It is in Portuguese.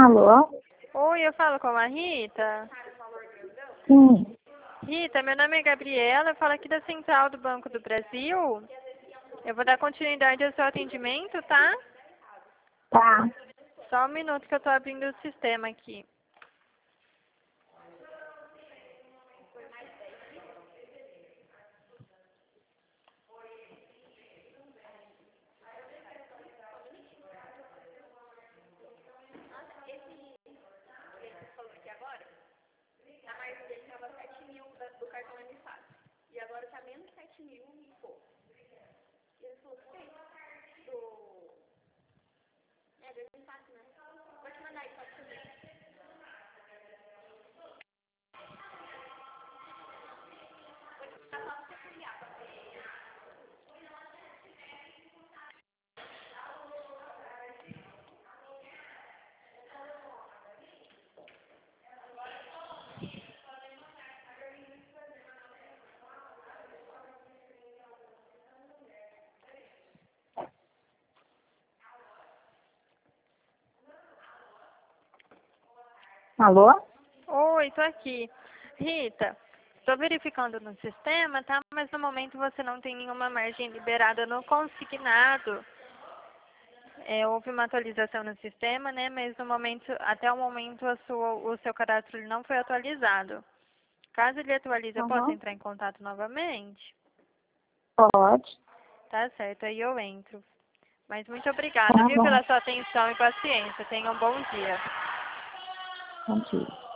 Alô? Oi, eu falo com a Rita. Sim. Rita, meu nome é Gabriela, eu falo aqui da Central do Banco do Brasil. Eu vou dar continuidade ao seu atendimento, tá? Tá. Só um minuto que eu tô abrindo o sistema aqui. Alô? Oi, tô aqui. Rita, estou verificando no sistema, tá? Mas no momento você não tem nenhuma margem liberada no consignado. Houve uma atualização no sistema, né? Mas no momento, até o momento, o seu cadastro ele não foi atualizado. Caso ele atualize, eu posso Uhum. entrar em contato novamente? Pode. Tá certo, aí eu entro. Mas muito obrigada, Tá viu, bom. pela sua atenção e paciência. Tenha um bom dia. Bom dia.